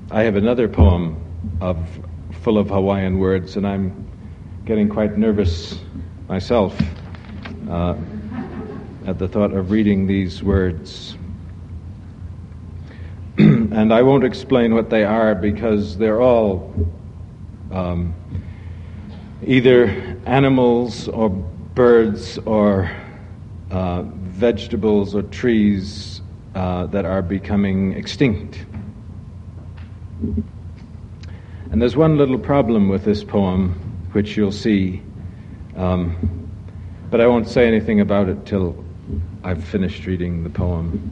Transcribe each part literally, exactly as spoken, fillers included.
I have another poem of full of Hawaiian words, and I'm getting quite nervous myself uh, at the thought of reading these words. And I won't explain what they are because they're all um, either animals or birds or uh, vegetables or trees uh, that are becoming extinct. And there's one little problem with this poem, which you'll see, um, but I won't say anything about it till I've finished reading the poem.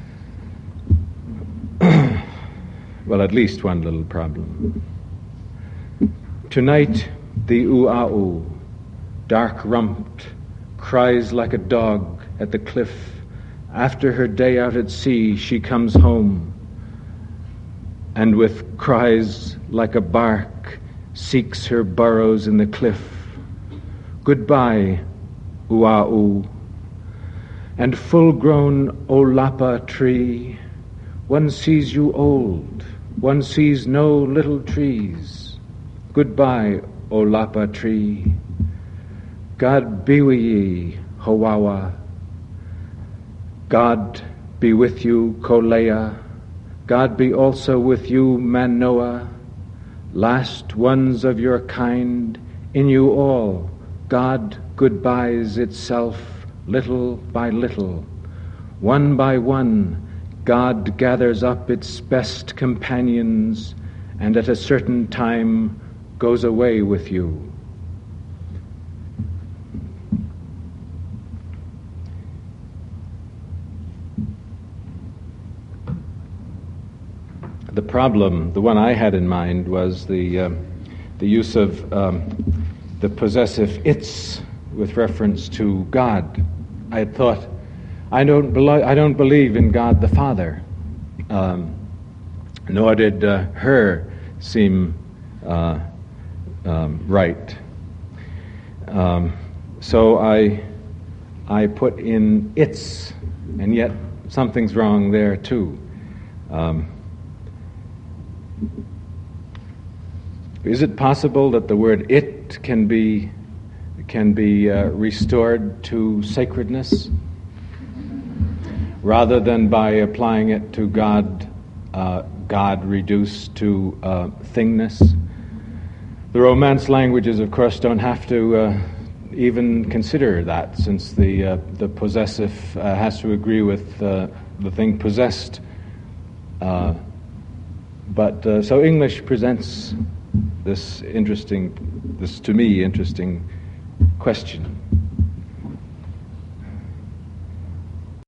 Well, at least one little problem. Tonight, the u'a'u, dark-rumped, cries like a dog at the cliff. After her day out at sea, she comes home, and with cries like a bark, seeks her burrows in the cliff. Goodbye, u'a'u. And full-grown olapa tree, one sees you old, one sees no little trees. Goodbye, olapa tree. God be with ye, Hawawa. God be with you, Kolea. God be also with you, Manoa. Last ones of your kind, in you all, God goodbyes itself little by little. One by one, God gathers up its best companions and at a certain time goes away with you. The problem, the one I had in mind, was the uh, the use of um, the possessive "it's" with reference to God. I had thought, I don't belo- I don't believe in God the Father, um, nor did uh, her seem uh, um, right. Um, so I I put in "it's," and yet something's wrong there too. Um, Is it possible that the word "it" can be can be uh, restored to sacredness rather than by applying it to God, uh, God reduced to uh, thingness? The Romance languages, of course, don't have to uh, even consider that, since the uh, the possessive uh, has to agree with uh, the thing possessed. Uh, but uh, so English presents this interesting, this to me interesting question.